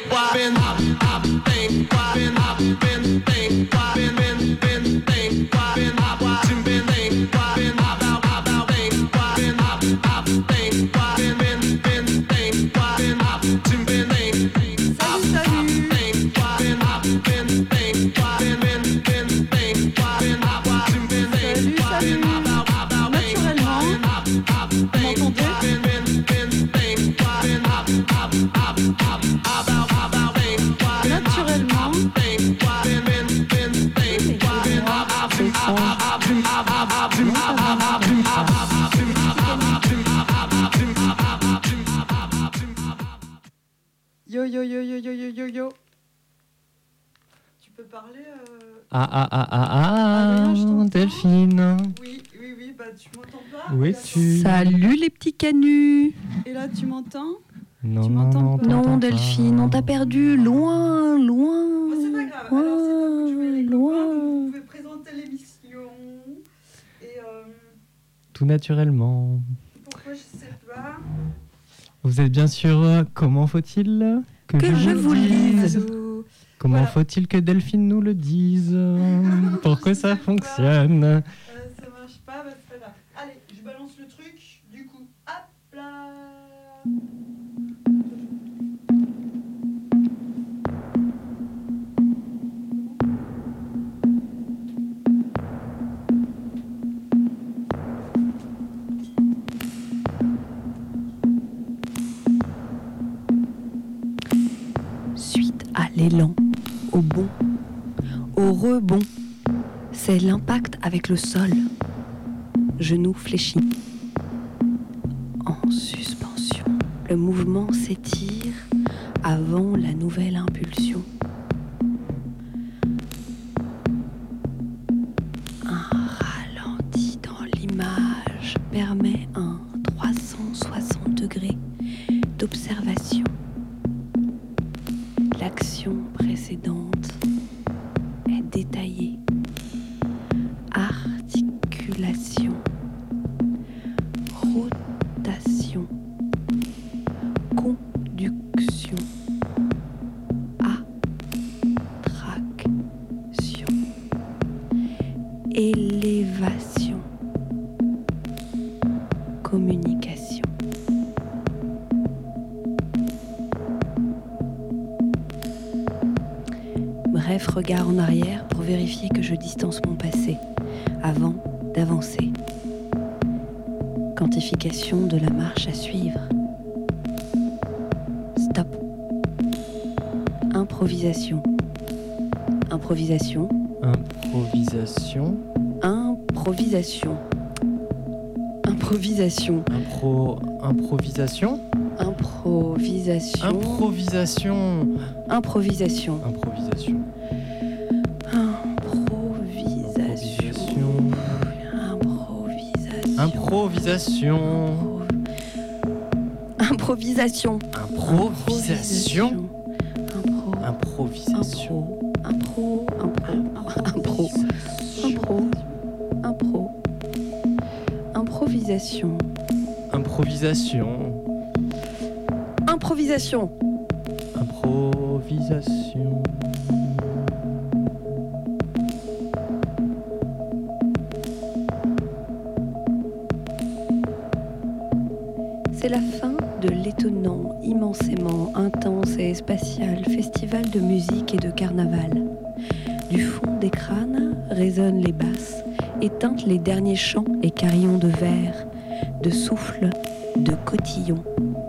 Yo yo yo yo yo yo yo yo. Tu peux parler Delphine. Oui, bah tu m'entends pas? Où es-tu? Salut les petits canuts. Et là tu m'entends? Non, Tu non, m'entends non, Non Delphine, on t'a perdu loin, loin. Oh, c'est pas grave. Alors c'est pas que je vais les loin. copains, vous pouvez présenter l'émission. Et Tout naturellement. pourquoi je sais pas. Vous êtes bien sûr comment faut-il Que je vous le dise. Comment Voilà. faut-il que Delphine nous le dise pour que Je ça sais pas. fonctionne? Ça marche pas, bah c'est pas grave. Allez, je balance le truc. Du coup, hop là. Suite à l'élan, au bond, au rebond, c'est l'impact avec le sol. Genou fléchi. En suspension, le mouvement s'étire avant la nouvelle impulsion. Un ralenti dans l'image permet un 360 degrés d'observation. L'action précédente est détaillée. Articulation, rotation, conduction, attraction, élévation, communication. Bref, regard en arrière pour vérifier que je distance mon passé avant d'avancer. Quantification de la marche à suivre. Stop. Improvisation. Improvisation. Improvisation. Improvisation. Improvisation. Improvisation. Improvisation. Improvisation. Improvisation. Improvisation. Improvisation. Improvisation. Improvisation. Improvisation. Improvisation. Improvisation. Improvisation. Improvisation. C'est la fin de l'étonnant, immensément intense et spatial festival de musique et de carnaval. Du fond des crânes résonnent les basses et tintent les derniers chants et carillons de verre, de souffle, de cotillons.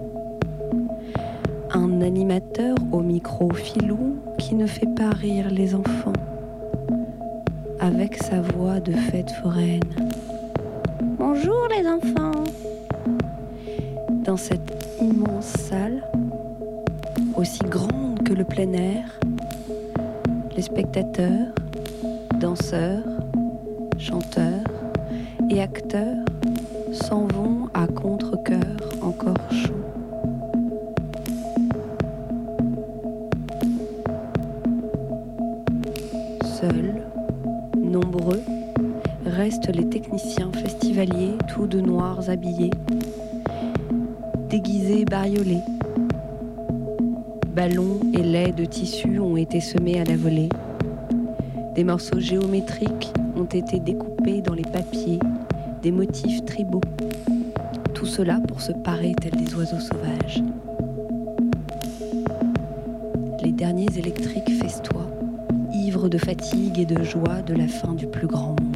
Un animateur au micro filou qui ne fait pas rire les enfants, avec sa voix de fête foraine. Bonjour les enfants! Dans cette immense salle, aussi grande que le plein air, les spectateurs, danseurs, chanteurs et acteurs s'en vont à contre-cœur encore chaud. Seuls, nombreux, restent les techniciens festivaliers, tous de noirs habillés, déguisés, bariolés. ballons et laies de tissu ont été semés à la volée. Des morceaux géométriques ont été découpés dans les papiers, des motifs tribaux. Tout cela pour se parer tels des oiseaux sauvages. Les derniers électriques festoient, ivres de fatigue et de joie de la fin du plus grand monde.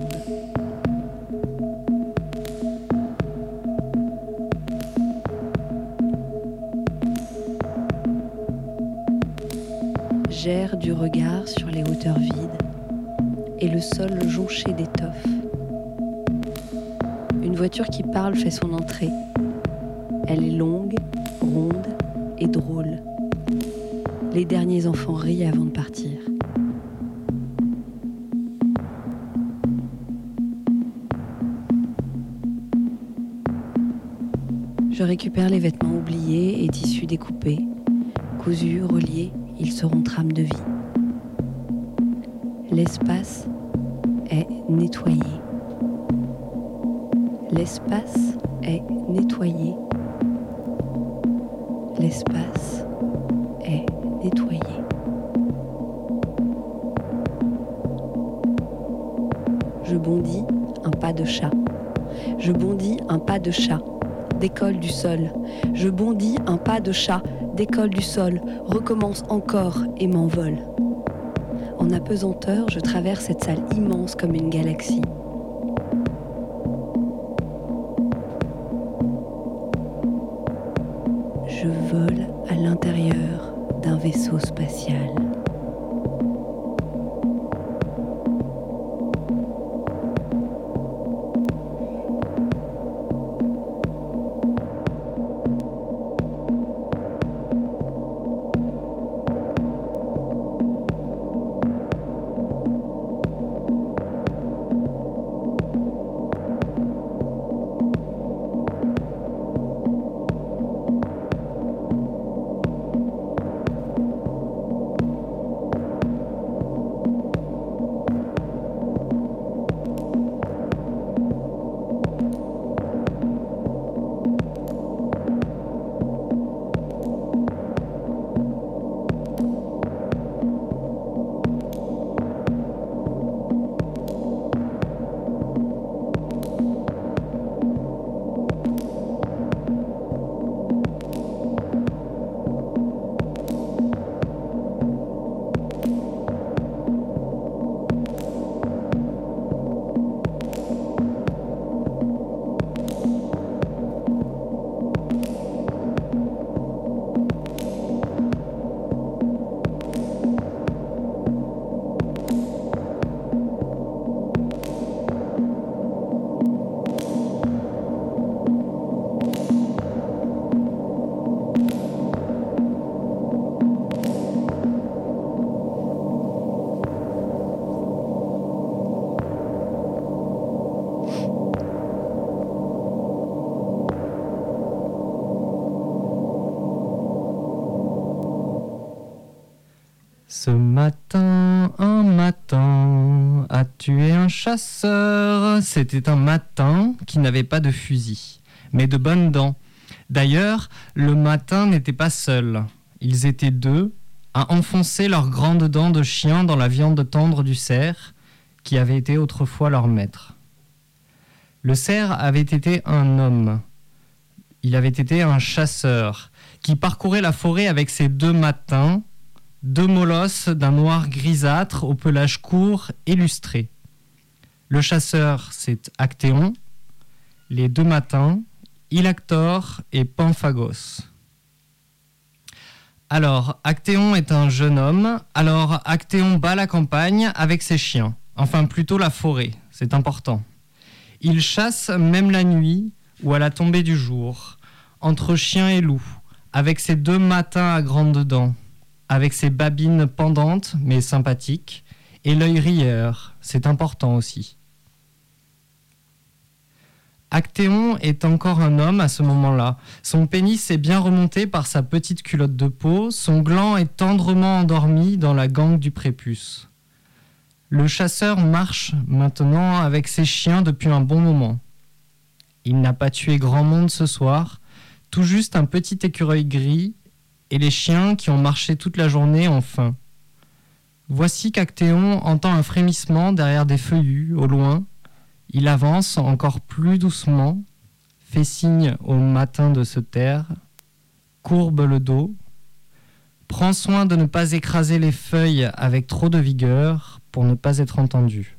J'erre du regard sur les hauteurs vides et le sol jonché d'étoffes. Une voiture qui parle fait son entrée. Elle est longue, ronde et drôle. Les derniers enfants rient avant de partir. Je récupère les vêtements oubliés et tissus découpés. Cousus, reliés, ils seront trames de vie. L'espace est nettoyé. L'espace est nettoyé. L'espace est nettoyé. Je bondis un pas de chat. Je bondis un pas de chat. Décolle du sol. Je bondis un pas de chat. Décolle du sol. Recommence encore et m'envole. En apesanteur, je traverse cette salle immense comme une galaxie. Je vole à l'intérieur d'un vaisseau spatial. Ce matin, un matin, a tué un chasseur. C'était un matin qui n'avait pas de fusil, mais de bonnes dents. D'ailleurs, le matin n'était pas seul. Ils étaient deux à enfoncer leurs grandes dents de chien dans la viande tendre du cerf, qui avait été autrefois leur maître. Le cerf avait été un homme. Il avait été un chasseur qui parcourait la forêt avec ses deux matins, deux molosses d'un noir grisâtre au pelage court et lustré. Le chasseur, c'est Actéon. Les deux matins, Ilactor et Pamphagos. Alors, Actéon est un jeune homme. Alors, Actéon bat la campagne avec ses chiens. Enfin, plutôt la forêt, c'est important. Il chasse même la nuit ou à la tombée du jour, entre chien et loup, avec ses deux matins à grandes dents, avec ses babines pendantes mais sympathiques, et l'œil rieur, c'est important aussi. Actéon est encore un homme à ce moment-là. Son pénis est bien remonté par sa petite culotte de peau, son gland est tendrement endormi dans la gangue du prépuce. Le chasseur marche maintenant avec ses chiens depuis un bon moment. Il n'a pas tué grand monde ce soir, tout juste un petit écureuil gris et les chiens qui ont marché toute la journée ont faim. Voici qu'Actéon entend un frémissement derrière des feuillus, au loin. Il avance encore plus doucement, fait signe au matin de se taire, courbe le dos, prend soin de ne pas écraser les feuilles avec trop de vigueur pour ne pas être entendu.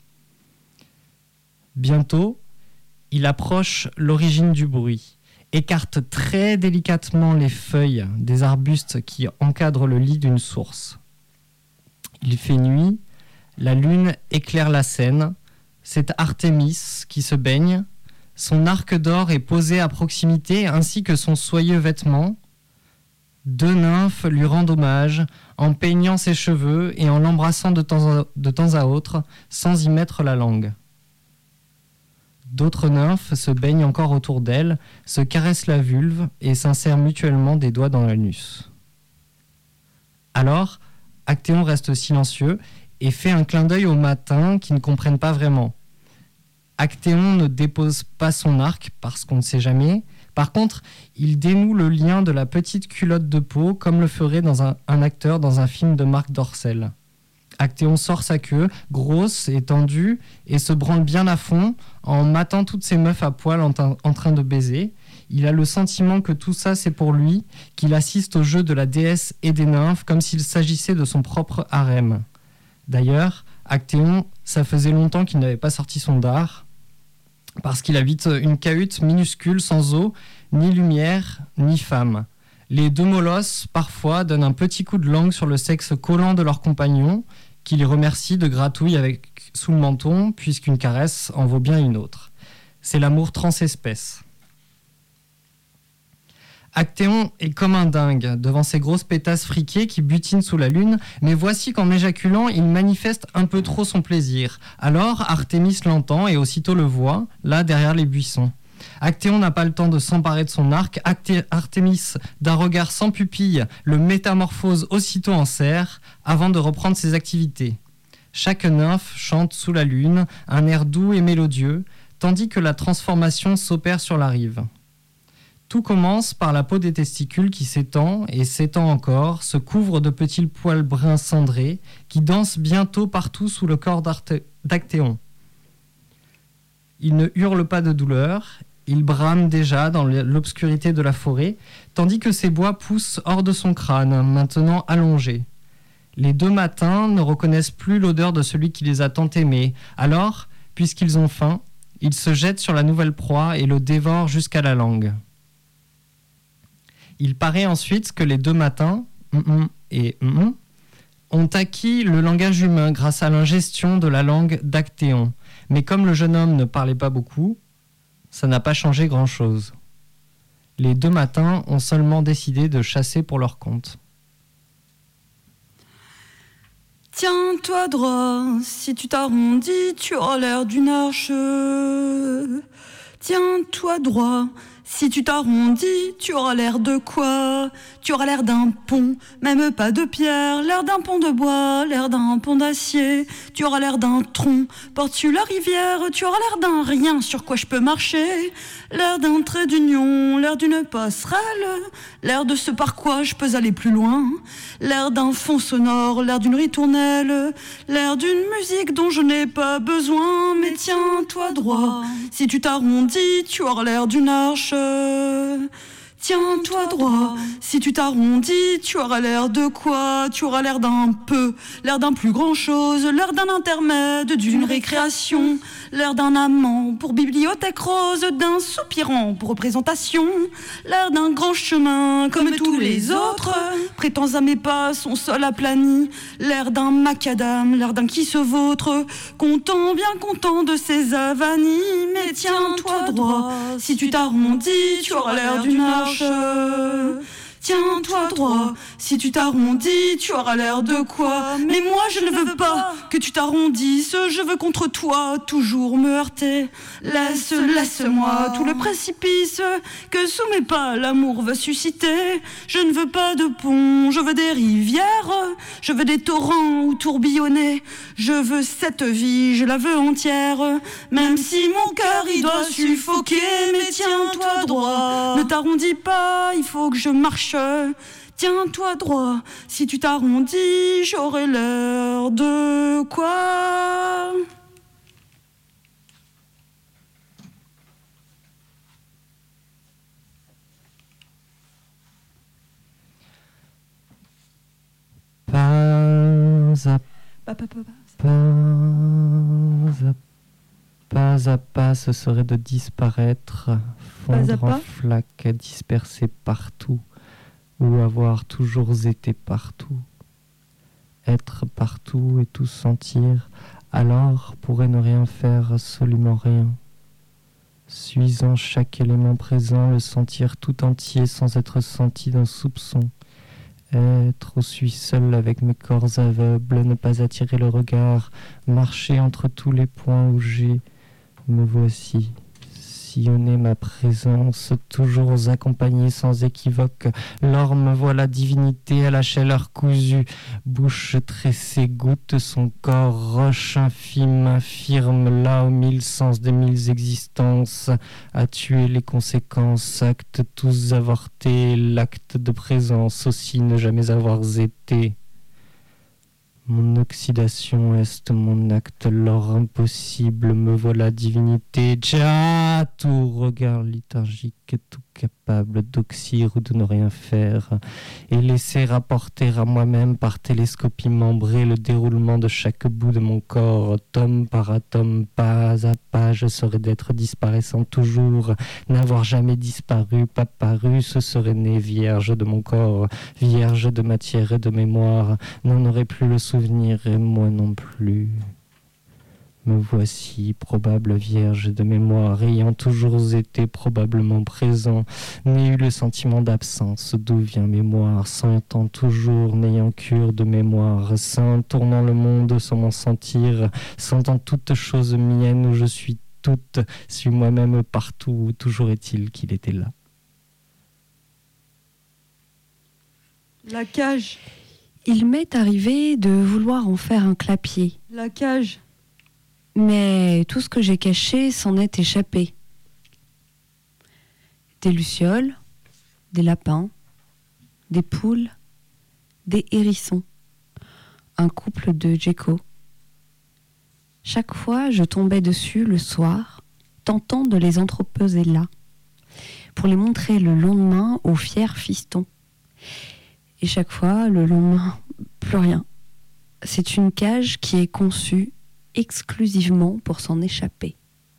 Bientôt, il approche l'origine du bruit, écarte très délicatement les feuilles des arbustes qui encadrent le lit d'une source. Il fait nuit, la lune éclaire la scène, c'est Artémis qui se baigne, son arc d'or est posé à proximité ainsi que son soyeux vêtement. 2 nymphes lui rendent hommage en peignant ses cheveux et en l'embrassant de temps à autre sans y mettre la langue. D'autres nymphes se baignent encore autour d'elle, se caressent la vulve et s'insèrent mutuellement des doigts dans l'anus. Alors, Actéon reste silencieux et fait un clin d'œil aux matins qui ne comprennent pas vraiment. Actéon ne dépose pas son arc parce qu'on ne sait jamais. Par contre, il dénoue le lien de la petite culotte de peau comme le ferait un acteur dans un film de Marc Dorcel. Actéon sort sa queue, grosse et tendue, et se branle bien à fond en matant toutes ces meufs à poil en train de baiser. Il a le sentiment que tout ça c'est pour lui, qu'il assiste au jeu de la déesse et des nymphes comme s'il s'agissait de son propre harem. D'ailleurs, Actéon, ça faisait longtemps qu'il n'avait pas sorti son dard, parce qu'il habite une cahute minuscule sans eau, ni lumière, ni femme. Les 2 molosses, parfois, donnent un petit coup de langue sur le sexe collant de leur compagnon, qui les remercie de gratouilles sous le menton, puisqu'une caresse en vaut bien une autre. C'est l'amour transespèce. Actéon est comme un dingue devant ces grosses pétasses friquées qui butinent sous la lune, mais voici qu'en éjaculant, il manifeste un peu trop son plaisir. Alors Artémis l'entend et aussitôt le voit, là derrière les buissons. Actéon n'a pas le temps de s'emparer de son arc. Artémis, d'un regard sans pupille, le métamorphose aussitôt en cerf avant de reprendre ses activités. Chaque nymphe chante sous la lune, un air doux et mélodieux, tandis que la transformation s'opère sur la rive. Tout commence par la peau des testicules qui s'étend et s'étend encore, se couvre de petits poils bruns cendrés qui dansent bientôt partout sous le corps d'Actéon. Il ne hurle pas de douleur, il brame déjà dans l'obscurité de la forêt, tandis que ses bois poussent hors de son crâne, maintenant allongé. Les 2 matins ne reconnaissent plus l'odeur de celui qui les a tant aimés. Alors, puisqu'ils ont faim, ils se jettent sur la nouvelle proie et le dévorent jusqu'à la langue. Il paraît ensuite que les 2 matins, et ont acquis le langage humain grâce à l'ingestion de la langue d'Actéon. Mais comme le jeune homme ne parlait pas beaucoup, ça n'a pas changé grand-chose. Les 2 matins ont seulement décidé de chasser pour leur compte. Tiens-toi droit, si tu t'arrondis, tu auras l'air d'une arche. Tiens-toi droit, si tu t'arrondis, tu auras l'air de quoi? Tu auras l'air d'un pont, même pas de pierre, l'air d'un pont de bois, l'air d'un pont d'acier. Tu auras l'air d'un tronc, porte-tu la rivière, tu auras l'air d'un rien sur quoi je peux marcher. L'air d'un trait d'union, l'air d'une passerelle, l'air de ce par quoi je peux aller plus loin. L'air d'un fond sonore, l'air d'une ritournelle, l'air d'une musique dont je n'ai pas besoin. Mais tiens-toi droit, si tu t'arrondis, tu auras l'air d'une arche. Tiens-toi droit, si tu t'arrondis, tu auras l'air de quoi? Tu auras l'air d'un peu, l'air d'un plus grand chose, l'air d'un intermède, d'une récréation, l'air d'un amant pour bibliothèque rose, d'un soupirant pour représentation, l'air d'un grand chemin comme tous les autres, prétends à mes pas, son sol aplani, l'air d'un macadam, l'air d'un qui se vautre, content, bien content de ses avanies. Mais tiens-toi droit, si tu t'arrondis, tu auras l'air d'une arche. Tiens-toi droit, si tu t'arrondis, tu auras l'air de quoi? Mais moi je ne veux pas que tu t'arrondisses, je veux contre toi toujours me heurter. Laisse-moi tout le précipice que sous mes pas l'amour va susciter. Je ne veux pas de pont, je veux des rivières, je veux des torrents où tourbillonner. Je veux cette vie, je la veux entière, même si mon cœur il doit suffoquer. Mais tiens-toi droit, ne t'arrondis pas, il faut que je marche. tiens-toi droit. Si tu t'arrondis, j'aurai l'air de quoi? Pas à pas, ce serait de disparaître, fondre en flaques, dispersé partout, ou avoir toujours été partout. Être partout et tout sentir, alors pourrait ne rien faire, absolument rien. Suisant chaque élément présent, le sentir tout entier sans être senti d'un soupçon. Être où suis seul avec mes corps aveugles, ne pas attirer le regard, marcher entre tous les points où me voici, sillonner ma présence, toujours accompagnée sans équivoque. L'or me voit la divinité à la chaleur cousue, bouche tressée, goûte son corps, roche infime, infirme, là aux 1000 sens des 1000 existences, à tuer les conséquences, actes tous avortés, l'acte de présence aussi ne jamais avoir été. Mon oxydation est mon acte, l'or impossible me vaut la divinité. Tcha, tout regard liturgique, tout capable d'oxyre ou de ne rien faire, et laisser rapporter à moi-même par télescopie membrée le déroulement de chaque bout de mon corps, atome par atome, pas à pas, je serais d'être disparaissant toujours, n'avoir jamais disparu, pas paru, ce serait né vierge de mon corps, vierge de matière et de mémoire, n'en aurait plus le souvenir et moi non plus. Me voici, probable vierge de mémoire, ayant toujours été probablement présent, n'ai eu le sentiment d'absence, d'où vient mémoire, sentant toujours, n'ayant cure de mémoire, saint, tournant le monde sans m'en sentir, sentant toute chose mienne où je suis toute, suis moi-même partout, toujours est-il qu'il était là. La cage. Il m'est arrivé de vouloir en faire un clapier. La cage. Mais tout ce que j'ai caché s'en est échappé. Des lucioles, des lapins, des poules, des hérissons, un couple de geckos. Chaque fois, je tombais dessus le soir, tentant de les entrepeser là, pour les montrer le lendemain aux fiers fistons. Et chaque fois, le lendemain, plus rien. C'est une cage qui est conçue exclusivement pour s'en échapper.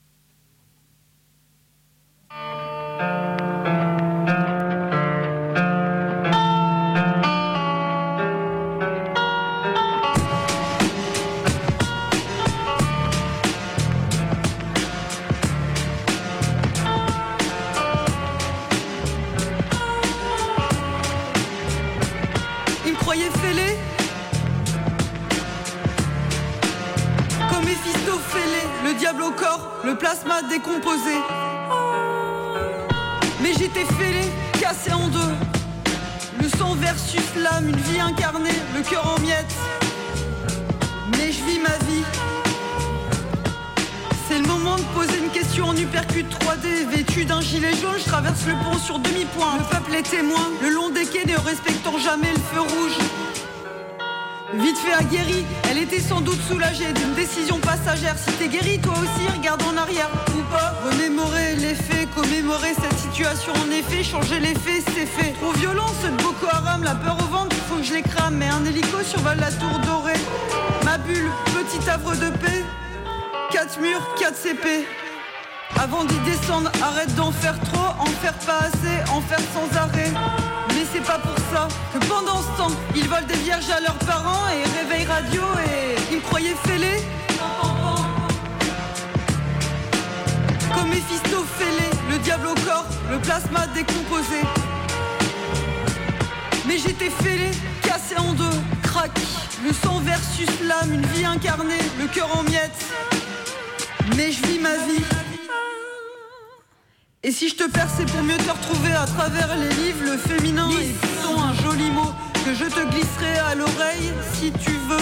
Il me croyait fêlé, comme Méphistophélès, le diable au corps, le plasma décomposé. Mais j'étais fêlé, cassé en deux. Le sang versus l'âme, une vie incarnée, le cœur en miettes. Mais je vis ma vie. C'est le moment de poser une question en uppercut 3D. Vêtu d'un gilet jaune, je traverse le pont sur demi-point. Le peuple est témoin, le long des quais ne respectant jamais le feu rouge. Vite fait aguerrie, elle était sans doute soulagée d'une décision passagère. Si t'es guéri, toi aussi, regarde en arrière ou pas. Remémorer les faits, commémorer cette situation. En effet, changer les faits, c'est fait. Trop violent, ceux de Boko Haram, la peur au ventre, faut que je les crame. Mais un hélico survole la tour dorée. Ma bulle, petit havre de paix. 4 murs, 4 CP. Avant d'y descendre, arrête d'en faire trop, en faire pas assez, en faire sans arrêt. Mais c'est pas pour ça que pendant ce temps, ils volent des vierges à leurs parents et réveillent radio et ils me croyaient fêlés. Comme Méphistophélès, le diable au corps, le plasma décomposé. Mais j'étais fêlé, cassé en deux, crac. Le sang versus l'âme, une vie incarnée, le cœur en miettes. Mais je vis ma vie. Et si je te perds, c'est pour mieux te retrouver à travers les livres. Le féminin est plutôt un joli mot que je te glisserai à l'oreille si tu veux.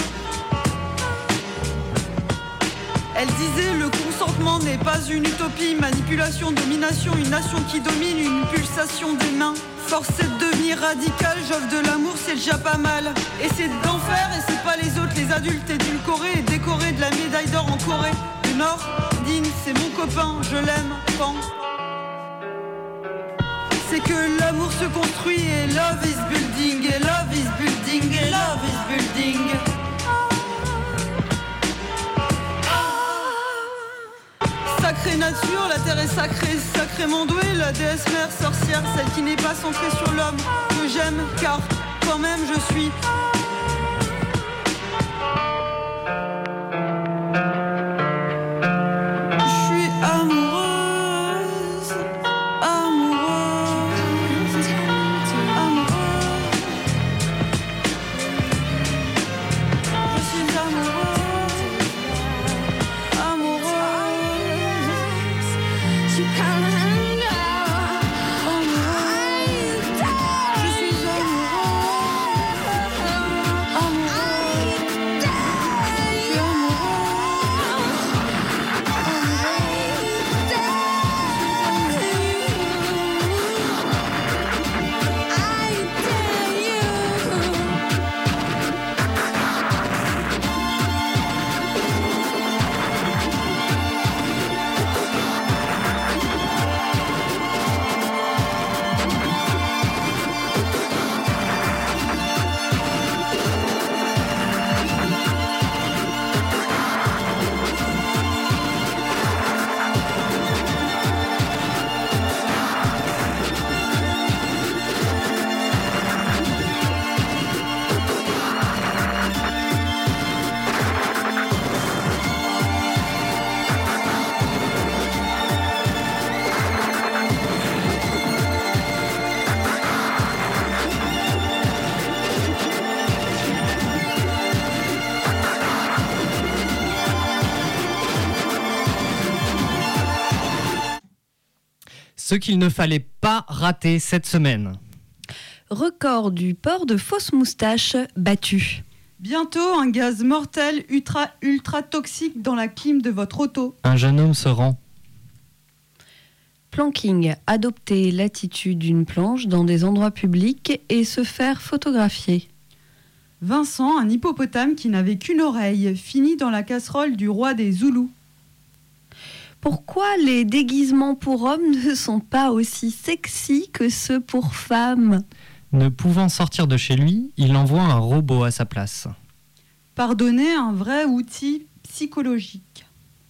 Elle disait le consentement n'est pas une utopie. Manipulation, domination, une nation qui domine, une pulsation des mains. Force est de devenir radical, j'offre de l'amour, c'est déjà pas mal. Et c'est d'en faire, et c'est pas les autres, les adultes édulcorés et décorés de la médaille d'or en Corée du Nord. Dean, c'est mon copain, je l'aime, tant. C'est que l'amour se construit et love is building, et love is building, et love is building. Sacrée nature, la terre est sacrée, sacrément douée, la déesse mère sorcière, celle qui n'est pas centrée sur l'homme, que j'aime, car quand même je suis. Je suis amoureuse, amoureuse, amoureuse. Je suis amoureuse, amoureuse. Ce qu'il ne fallait pas rater cette semaine. Record du port de fausses moustaches battu. Bientôt, un gaz mortel ultra toxique dans la clim de votre auto. Un jeune homme se rend. Planking, adopter l'attitude d'une planche dans des endroits publics et se faire photographier. Vincent, un hippopotame qui n'avait qu'une oreille, fini dans la casserole du roi des Zoulous. Pourquoi les déguisements pour hommes ne sont pas aussi sexy que ceux pour femmes ? Ne pouvant sortir de chez lui, il envoie un robot à sa place. Pardonner, un vrai outil psychologique.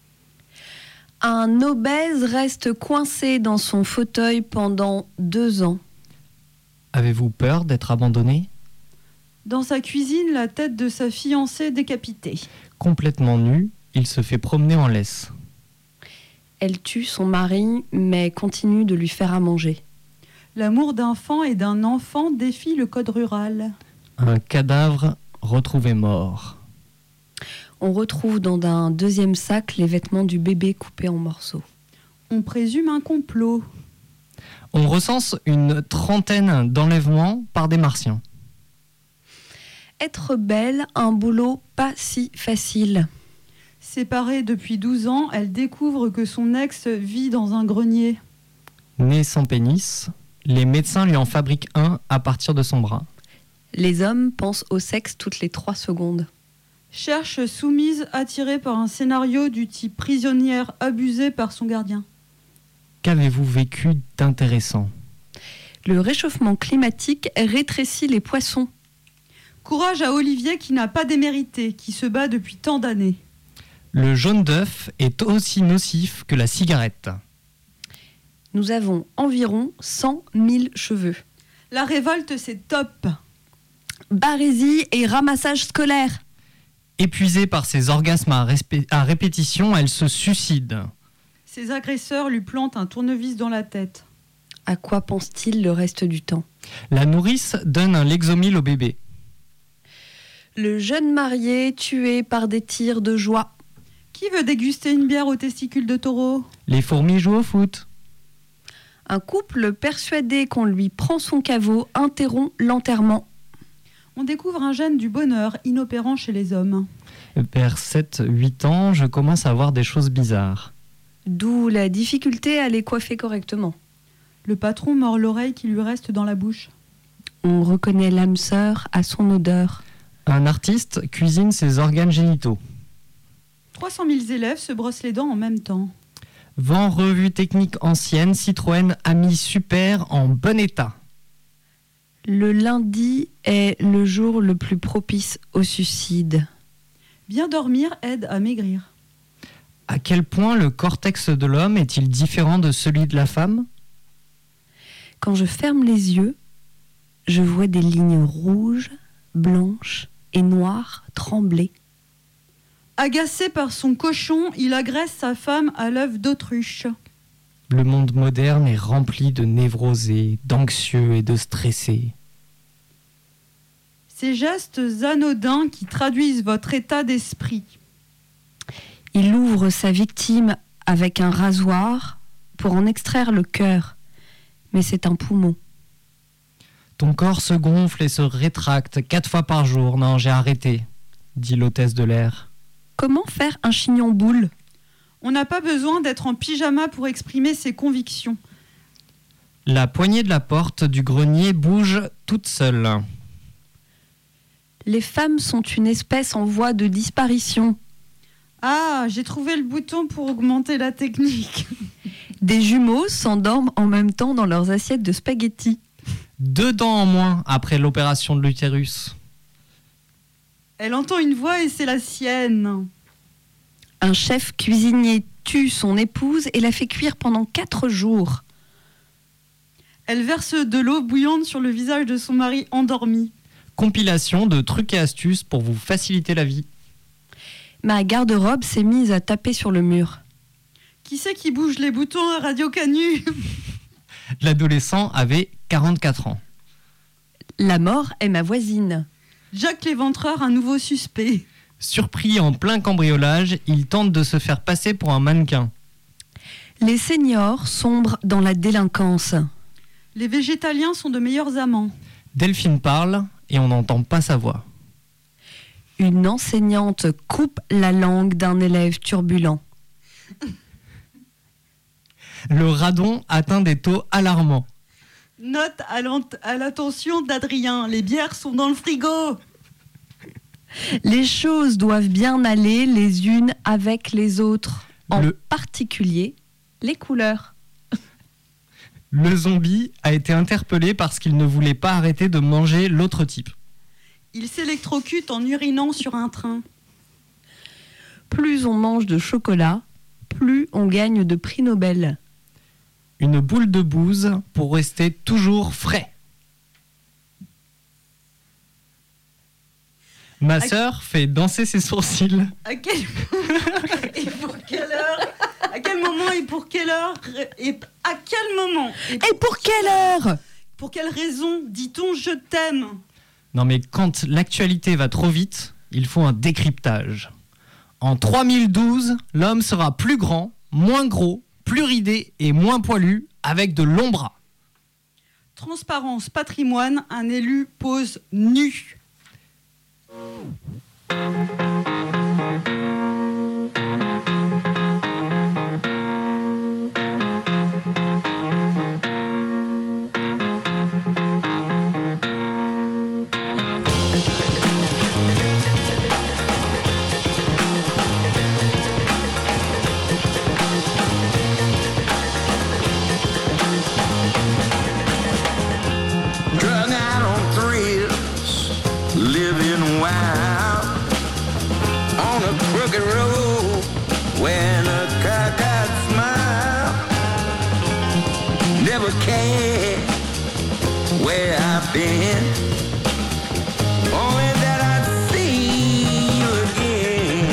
Un obèse reste coincé dans son fauteuil pendant 2 ans. Avez-vous peur d'être abandonné ? Dans sa cuisine, la tête de sa fiancée décapitée. Complètement nu, il se fait promener en laisse. Elle tue son mari, mais continue de lui faire à manger. L'amour d'un fan et d'un enfant défie le code rural. Un cadavre retrouvé mort. On retrouve dans un 2e sac les vêtements du bébé coupés en morceaux. On présume un complot. On recense une 30aine d'enlèvements par des martiens. Être belle, un boulot pas si facile. Séparée depuis 12 ans, elle découvre que son ex vit dans un grenier. Né sans pénis, les médecins lui en fabriquent un à partir de son bras. Les hommes pensent au sexe toutes les 3 secondes. Cherche soumise attirée par un scénario du type prisonnière abusée par son gardien. Qu'avez-vous vécu d'intéressant ? Le réchauffement climatique rétrécit les poissons. Courage à Olivier qui n'a pas démérité, qui se bat depuis tant d'années. Le jaune d'œuf est aussi nocif que la cigarette. Nous avons environ 100 000 cheveux. La révolte, c'est top. Barésie et ramassage scolaire. Épuisée par ses orgasmes à répétition, elle se suicide. Ses agresseurs lui plantent un tournevis dans la tête. À quoi pense-t-il le reste du temps ? La nourrice donne un Lexomil au bébé. Le jeune marié tué par des tirs de joie. Qui veut déguster une bière aux testicules de taureau ? Les fourmis jouent au foot. Un couple persuadé qu'on lui prend son caveau interrompt l'enterrement. On découvre un gène du bonheur inopérant chez les hommes. Vers 7-8 ans, je commence à voir des choses bizarres. D'où la difficulté à les coiffer correctement. Le patron mord l'oreille qui lui reste dans la bouche. On reconnaît l'âme sœur à son odeur. Un artiste cuisine ses organes génitaux. 300 000 élèves se brossent les dents en même temps. Vend revue technique ancienne, Citroën Ami Super en bon état. Le lundi est le jour le plus propice au suicide. Bien dormir aide à maigrir. À quel point le cortex de l'homme est-il différent de celui de la femme ? Quand je ferme les yeux, je vois des lignes rouges, blanches et noires trembler. Agacé par son cochon, il agresse sa femme à l'œuf d'autruche. Le monde moderne est rempli de névrosés, d'anxieux et de stressés. Ces gestes anodins qui traduisent votre état d'esprit. Il ouvre sa victime avec un rasoir pour en extraire le cœur, mais c'est un poumon. Ton corps se gonfle et se rétracte 4 fois par jour. Non, j'ai arrêté, dit l'hôtesse de l'air. Comment faire un chignon boule ? On n'a pas besoin d'être en pyjama pour exprimer ses convictions. La poignée de la porte du grenier bouge toute seule. Les femmes sont une espèce en voie de disparition. Ah, j'ai trouvé le bouton pour augmenter la technique. Des jumeaux s'endorment en même temps dans leurs assiettes de spaghettis. 2 dents en moins après l'opération de l'utérus. Elle entend une voix et c'est la sienne. Un chef cuisinier tue son épouse et la fait cuire pendant 4 jours. Elle verse de l'eau bouillante sur le visage de son mari endormi. Compilation de trucs et astuces pour vous faciliter la vie. Ma garde-robe s'est mise à taper sur le mur. Qui c'est qui bouge les boutons à Radio Canu ? L'adolescent avait 44 ans. La mort est ma voisine. Jacques l'Éventreur, un nouveau suspect. Surpris en plein cambriolage, il tente de se faire passer pour un mannequin. Les seniors sombrent dans la délinquance. Les végétaliens sont de meilleurs amants. Delphine parle et on n'entend pas sa voix. Une enseignante coupe la langue d'un élève turbulent. Le radon atteint des taux alarmants. Note à l'attention d'Adrien, les bières sont dans le frigo. Les choses doivent bien aller les unes avec les autres, en particulier les couleurs. Le zombie a été interpellé parce qu'il ne voulait pas arrêter de manger l'autre type. Il s'électrocute en urinant sur un train. Plus on mange de chocolat, plus on gagne de prix Nobel. Une boule de bouse pour rester toujours frais. Ma sœur fait danser ses sourcils. À quel et pour quelle heure ? À quel moment et pour quelle heure ? Et à quel moment ? Et pour quelle heure ? Pour quelle raison dit-on je t'aime ? Non mais quand l'actualité va trop vite, il faut un décryptage. En 3012, l'homme sera plus grand, moins gros, plus ridé et moins poilu, avec de longs bras. Transparence, patrimoine, un élu pose nu. Drug out on thrills, living wild on a crooked road when a cockeyed smile. Never cared where I've been, only that I'd see you again.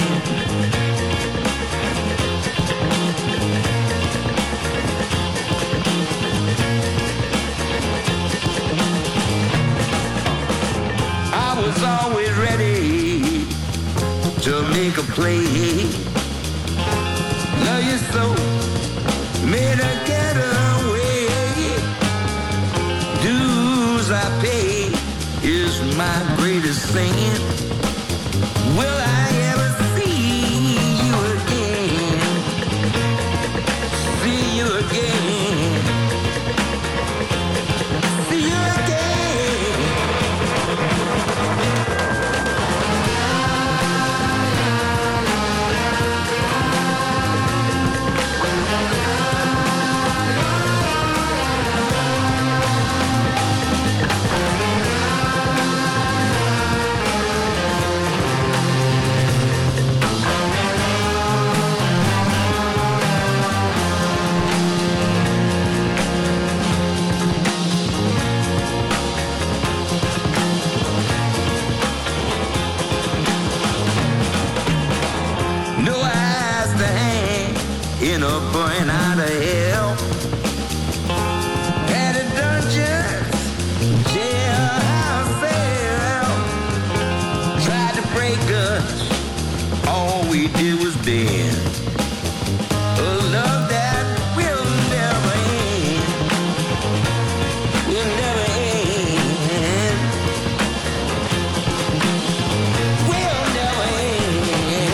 I was always ready to make a play. Love you so, made a getaway. Dues I pay is my greatest sin. Will I ever see you again? See you again? in a burn out of hell. At a dungeon, jailhouse cell. Tried to break us, all we did was bend. A love that will never end, will never end, will never end.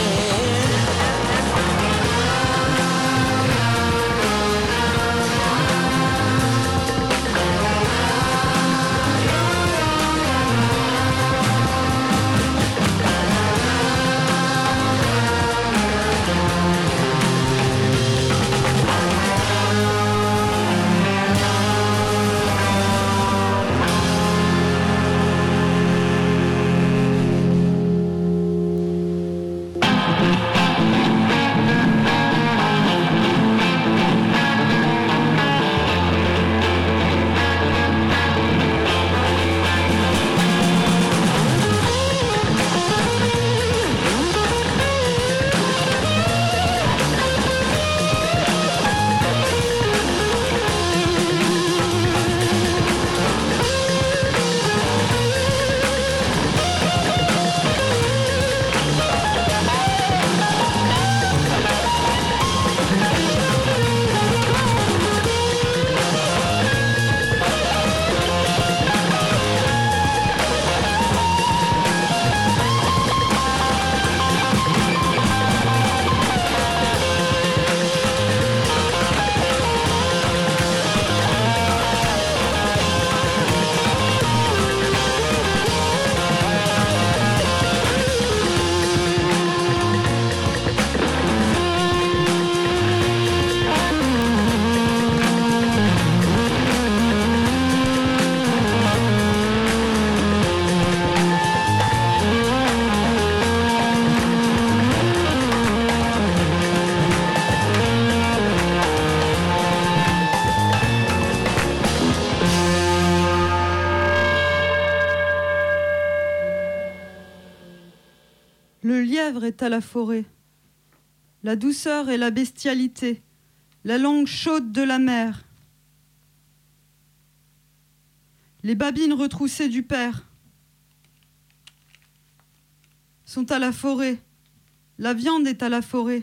Le lièvre est à la forêt, la douceur et la bestialité, la langue chaude de la mer. Les babines retroussées du père sont à la forêt, la viande est à la forêt.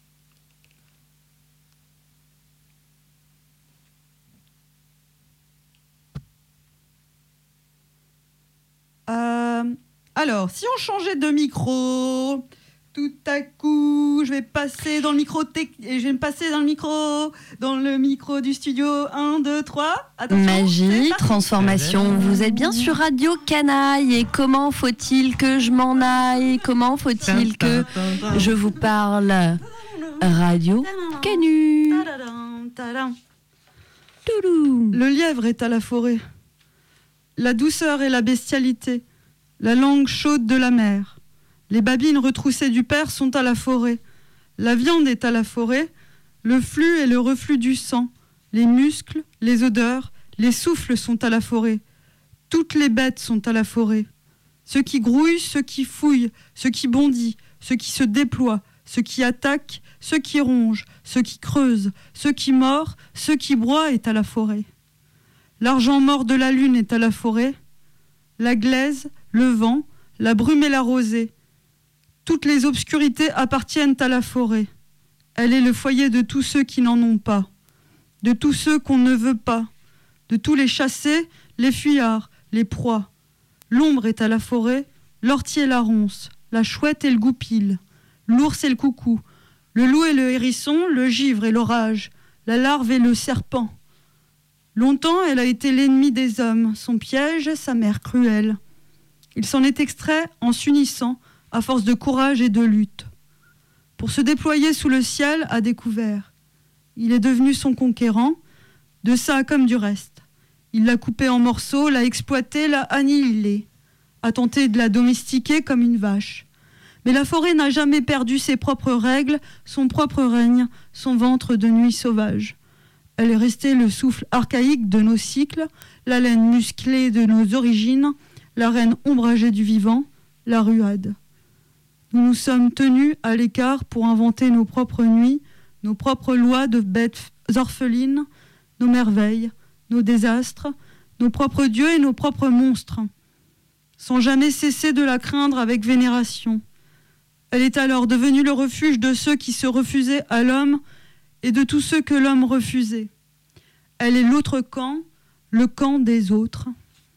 Alors, si on changeait de micro, tout à coup, je vais passer dans le micro et je vais me passer dans le micro du studio 1, 2, 3. Attention, magie, transformation. Vous êtes bien sur Radio Canaille. Et comment faut-il que je m'en aille? Comment faut-il que je vous parle? Radio Canu. Le lièvre est à la forêt, la douceur et la bestialité, la langue chaude de la mer. Les babines retroussées du père sont à la forêt. La viande est à la forêt, le flux et le reflux du sang, les muscles, les odeurs, les souffles sont à la forêt. Toutes les bêtes sont à la forêt. Ceux qui grouillent, ceux qui fouillent, ceux qui bondissent, ceux qui se déploient, ceux qui attaquent, ceux qui rongent, ceux qui creusent, ceux qui mordent, ceux qui broient est à la forêt. L'argent mort de la lune est à la forêt. La glaise, le vent, la brume et la rosée. Toutes les obscurités appartiennent à la forêt. Elle est le foyer de tous ceux qui n'en ont pas, de tous ceux qu'on ne veut pas, de tous les chassés, les fuyards, les proies. L'ombre est à la forêt, l'ortie et la ronce, la chouette et le goupil, l'ours et le coucou, le loup et le hérisson, le givre et l'orage, la larve et le serpent. Longtemps, elle a été l'ennemie des hommes, son piège, sa mère cruelle. Il s'en est extrait en s'unissant, à force de courage et de lutte. Pour se déployer sous le ciel à découvert. Il est devenu son conquérant, de ça comme du reste. Il l'a coupée en morceaux, l'a exploitée, l'a annihilée, a tenté de la domestiquer comme une vache. Mais la forêt n'a jamais perdu ses propres règles, son propre règne, son ventre de nuit sauvage. Elle est restée le souffle archaïque de nos cycles, l'haleine musclée de nos origines, la reine ombragée du vivant, la ruade. Nous nous sommes tenus à l'écart pour inventer nos propres nuits, nos propres lois de bêtes orphelines, nos merveilles, nos désastres, nos propres dieux et nos propres monstres, sans jamais cesser de la craindre avec vénération. Elle est alors devenue le refuge de ceux qui se refusaient à l'homme et de tous ceux que l'homme refusait. Elle est l'autre camp, le camp des autres.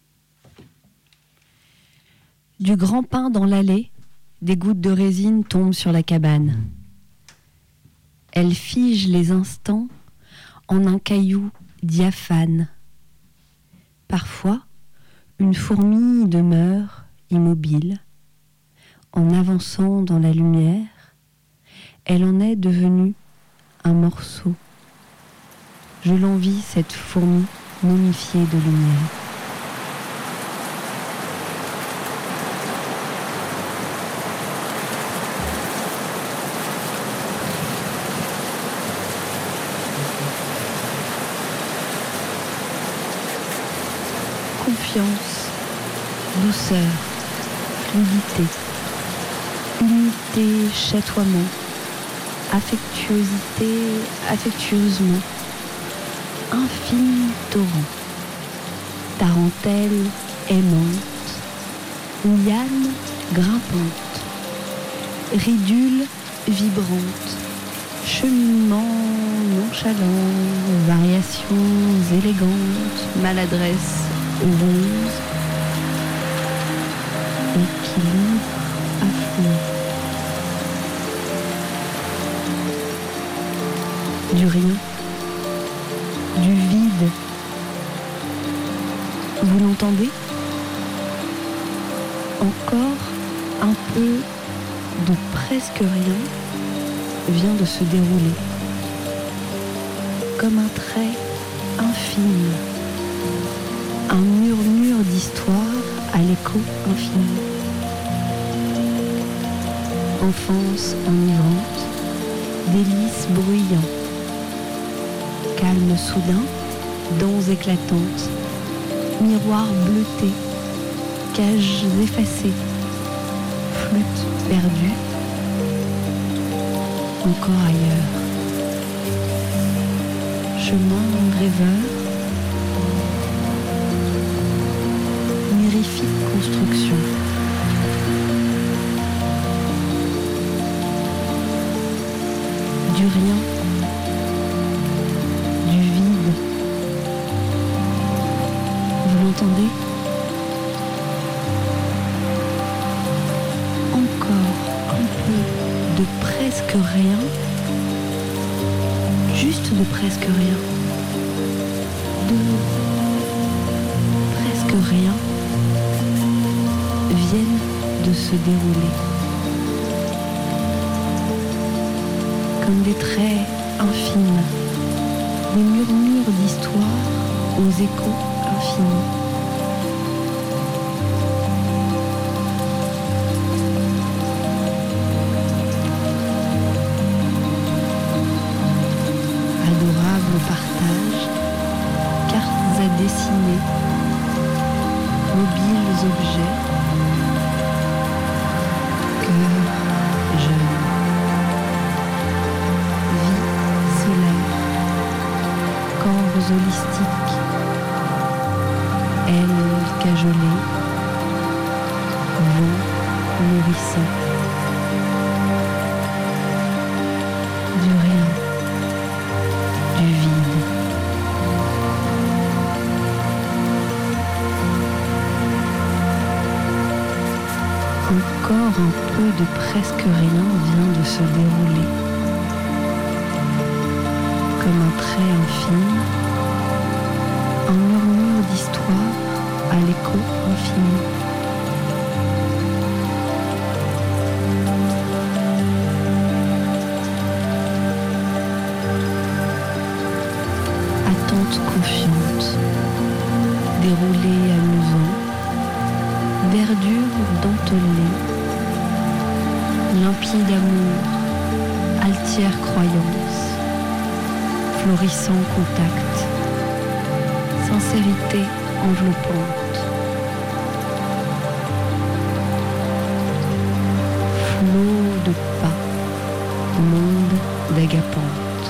Du grand pin dans l'allée, des gouttes de résine tombent sur la cabane. Elle fige les instants en un caillou diaphane. Parfois, une fourmi demeure immobile. En avançant dans la lumière, elle en est devenue un morceau. Je l'envie, cette fourmi momifiée de lumière. Confiance, douceur, fluidité, unité, chatoiement, affectuosité, affectueusement, infini torrent, tarentelle aimante, liane grimpante, ridule vibrante, cheminement nonchalant, variations élégantes, maladresse rose, équilibre affluent. Du rien, du vide. Vous l'entendez ? Encore un peu de presque rien vient de se dérouler, comme un trait infime, un murmure d'histoire à l'écho infini. Enfance enivrante, délices bruyants, calme soudain, dents éclatantes, miroirs bleutés, cages effacées, flûte perdue, encore ailleurs. Chemin rêveur, mirifique construction. Du rien, du vide. Vous l'entendez ? Encore un peu de presque rien, juste de presque rien, de presque rien viennent de se dérouler. Comme des traits infimes, des murmures d'histoire aux échos infinis. Adorable partage, cartes à dessiner, mobiles objets, cœur jeune. Corps holistiques, ailes cajolées, vent nourrissant, du rien, du vide. Encore un peu de presque rien vient de se dérouler. Comme un trait infime, un murmure d'histoire à l'écho infini. Attente confiante, déroulé amusant, verdure dentelée, limpide amour, altière croyance, florissant contact, sincérité enveloppante, flot de pas, monde d'agapante.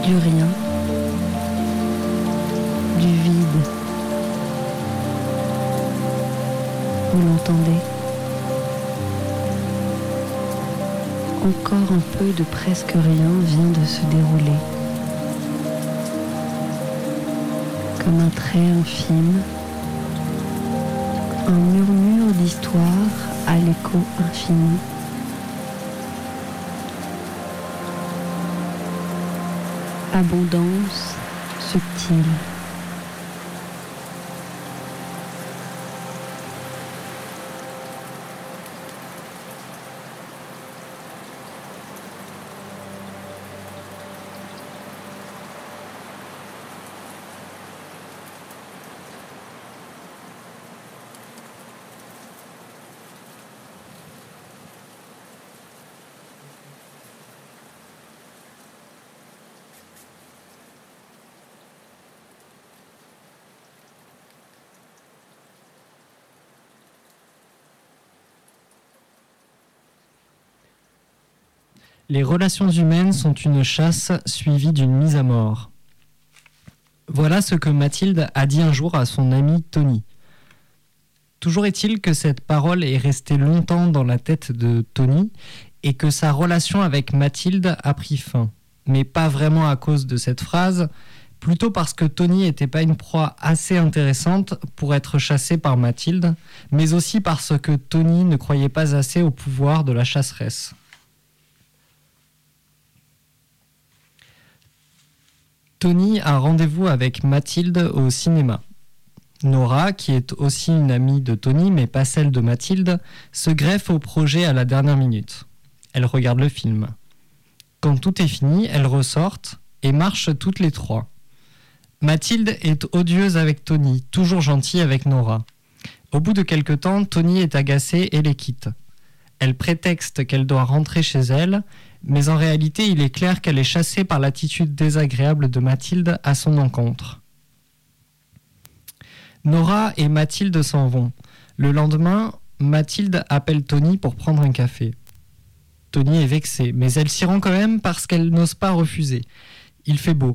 du rien, du vide. Vous l'entendez? Encore un peu de presque rien vient de se dérouler. Comme un trait infime, un murmure d'histoire à l'écho infini. Abondance subtile. Les relations humaines sont une chasse suivie d'une mise à mort. Voilà ce que Mathilde a dit un jour à son ami Tony. Toujours est-il que cette parole est restée longtemps dans la tête de Tony et que sa relation avec Mathilde a pris fin. Mais pas vraiment à cause de cette phrase, plutôt parce que Tony n'était pas une proie assez intéressante pour être chassé par Mathilde, mais aussi parce que Tony ne croyait pas assez au pouvoir de la chasseresse. Tony a rendez-vous avec Mathilde au cinéma. Nora, qui est aussi une amie de Tony, mais pas celle de Mathilde, se greffe au projet à la dernière minute. Elle regarde le film. Quand tout est fini, elles ressortent et marchent toutes les trois. Mathilde est odieuse avec Tony, toujours gentille avec Nora. Au bout de quelque temps, Tony est agacée et les quitte. Elle prétexte qu'elle doit rentrer chez elle, mais en réalité, il est clair qu'elle est chassée par l'attitude désagréable de Mathilde à son encontre. Nora et Mathilde s'en vont. Le lendemain, Mathilde appelle Tony pour prendre un café. Tony est vexée, mais elle s'y rend quand même parce qu'elle n'ose pas refuser. Il fait beau.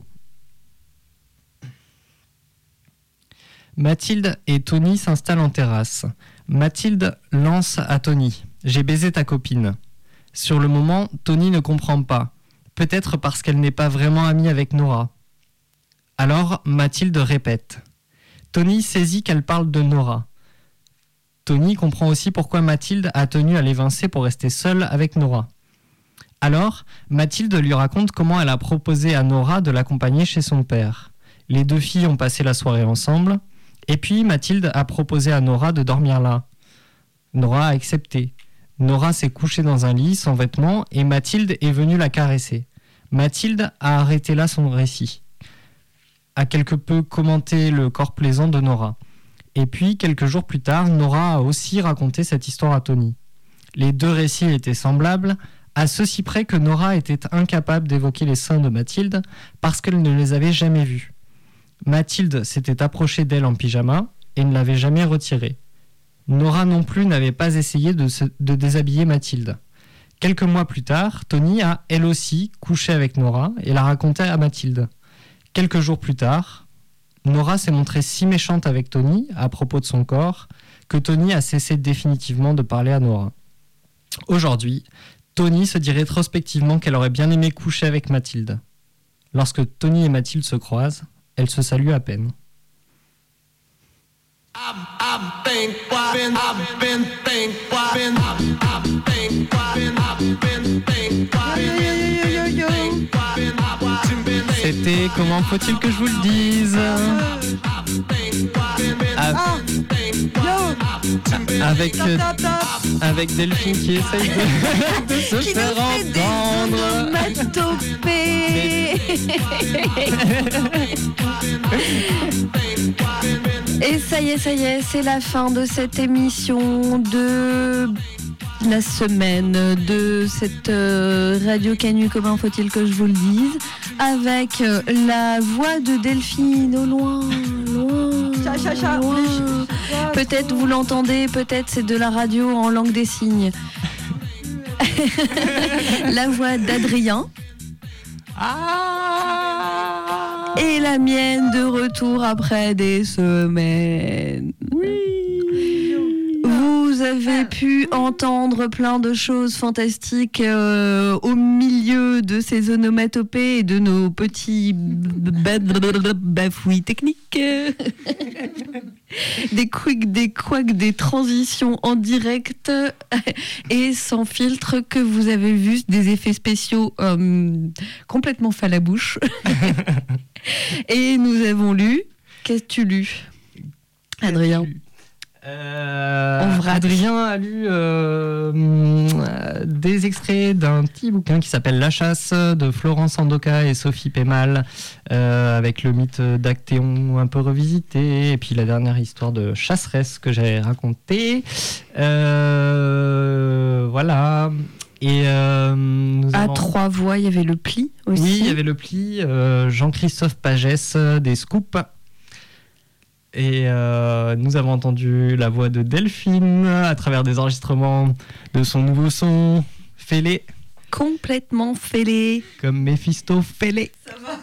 Mathilde et Tony s'installent en terrasse. Mathilde lance à Tony « J'ai baisé ta copine ». Sur le moment, Tony ne comprend pas, peut-être parce qu'elle n'est pas vraiment amie avec Nora. Alors, Mathilde répète. Tony saisit qu'elle parle de Nora. Tony comprend aussi pourquoi Mathilde a tenu à l'évincer pour rester seule avec Nora. Alors, Mathilde lui raconte comment elle a proposé à Nora de l'accompagner chez son père. Les deux filles ont passé la soirée ensemble, et puis Mathilde a proposé à Nora de dormir là. Nora a accepté. Nora s'est couchée dans un lit sans vêtements et Mathilde est venue la caresser. Mathilde a arrêté là son récit. A quelque peu commenté le corps plaisant de Nora. Et puis, quelques jours plus tard, Nora a aussi raconté cette histoire à Tony. Les deux récits étaient semblables, à ceci près que Nora était incapable d'évoquer les seins de Mathilde parce qu'elle ne les avait jamais vus. Mathilde s'était approchée d'elle en pyjama et ne l'avait jamais retirée. Nora non plus n'avait pas essayé de déshabiller Mathilde. Quelques mois plus tard, Tony a, elle aussi, couché avec Nora et l'a raconté à Mathilde. Quelques jours plus tard, Nora s'est montrée si méchante avec Tony à propos de son corps que Tony a cessé définitivement de parler à Nora. Aujourd'hui, Tony se dit rétrospectivement qu'elle aurait bien aimé coucher avec Mathilde. Lorsque Tony et Mathilde se croisent, elles se saluent à peine. C'était Comment faut-il que je vous le dise avec Delphine qui essaye de se faire entendre. Et ça y est, c'est la fin de cette émission de la semaine de cette Radio Canu, comment faut-il que je vous le dise, avec la voix de Delphine au loin. Peut-être vous l'entendez, peut-être c'est de la radio en langue des signes. La voix d'Adrien. Et la mienne de retour après des semaines. Vous avez pu entendre plein de choses fantastiques au milieu de ces onomatopées et de nos petits bafouilles techniques. Des couacs, des transitions en direct et sans filtre que vous avez vu, des effets spéciaux complètement faits à la bouche. Et nous avons lu. Qu'as-tu lu, Adrien? Adrien a lu des extraits d'un petit bouquin qui s'appelle La chasse de Florence Andoca et Sophie Pémal, avec le mythe d'Actéon un peu revisité, et puis la dernière histoire de chasseresse que j'avais racontée. Voilà. Et à 3 voix, il y avait le pli aussi. Oui, il y avait le pli. Jean-Christophe Pagès des Scoops. Et nous avons entendu la voix de Delphine à travers des enregistrements de son nouveau son, Fêlé. Complètement fêlé. Comme Méphisto Fêlé. Ça va.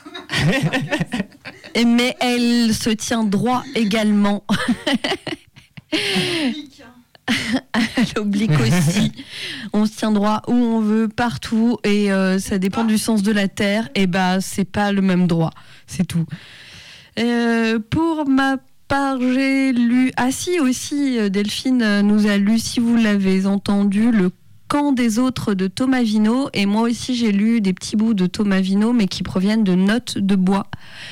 Mais elle se tient droit également. À l'oblique aussi. On se tient droit où on veut, partout. Et ça dépend du sens de la terre. Et bah, c'est pas le même droit. C'est tout. Pour ma part, j'ai lu. Ah si, aussi, Delphine nous a lu, si vous l'avez entendu, Le Camp des autres de Thomas Vino. Et moi aussi, j'ai lu des petits bouts de Thomas Vino, mais qui proviennent de notes de bois.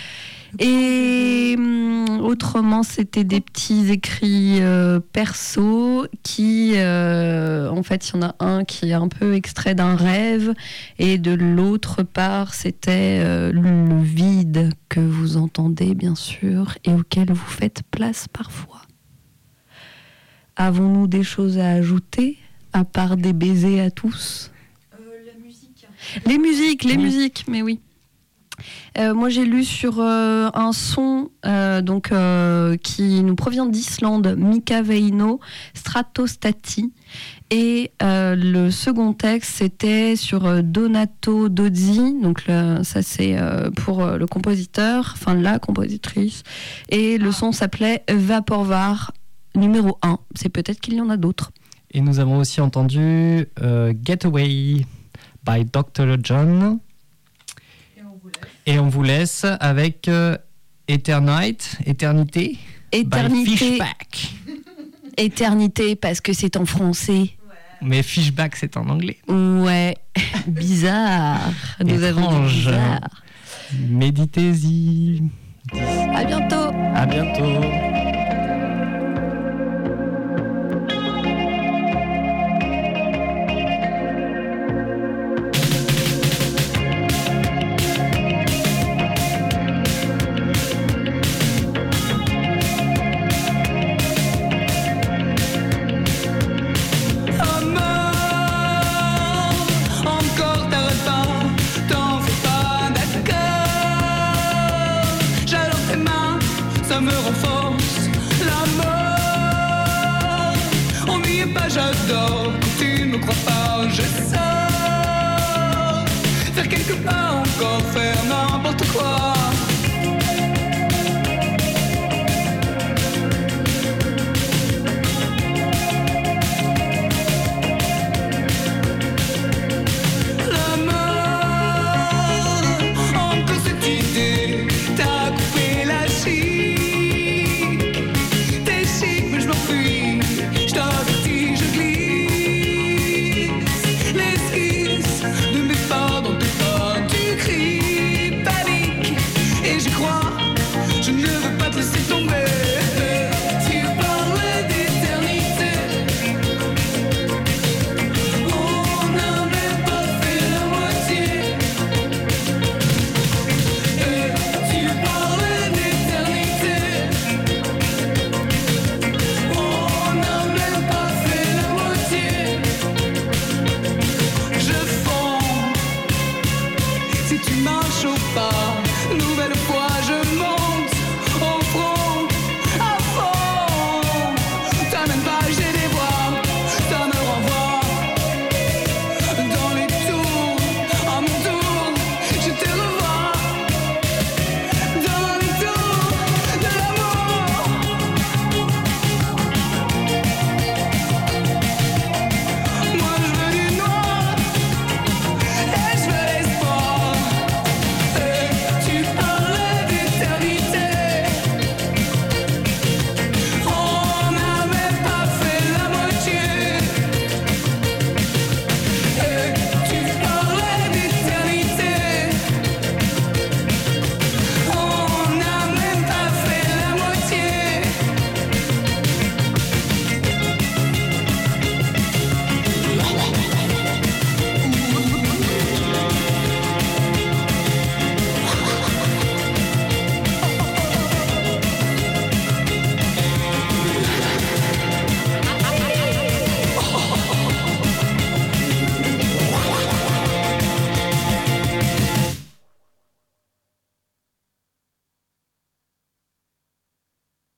Et autrement, c'était des petits écrits perso qui, en fait, il y en a un qui est un peu extrait d'un rêve, et de l'autre part, c'était le vide que vous entendez, bien sûr, et auquel vous faites place parfois. Avons-nous des choses à ajouter, à part des baisers à tous? La musique. Les musiques, mais oui. Moi j'ai lu sur un son qui nous provient d'Islande, Mika Veino, Stratostati, et le second texte c'était sur Donato Dozzi, donc ça c'est pour le compositeur, enfin la compositrice, et le son s'appelait Vaporvar numéro 1, c'est peut-être qu'il y en a d'autres. Et nous avons aussi entendu Getaway by Dr. John. Et on vous laisse avec Éternité. By Fishback. Éternité, parce que c'est en français. Ouais. Mais Fishback, c'est en anglais. Ouais, bizarre. Nous avons dit bizarre. Méditez-y. À bientôt. À bientôt. J'adore, quand tu ne crois pas, je sors. Faire quelques pas encore, faire n'importe quoi. La mort, encore cette idée, t'as coupé la chic. T'es chic, mais je m'enfuis, je t'avertis, je glisse. L'esquisse de mes pas dans tes pas, tu cries, panique. Et j'y crois, je ne veux pas te laisser tomber. Tu parlais d'éternité, on n'a même pas fait la moitié. Et tu parlais d'éternité, on n'a même pas fait la moitié. Je fonds si tu marches au pas.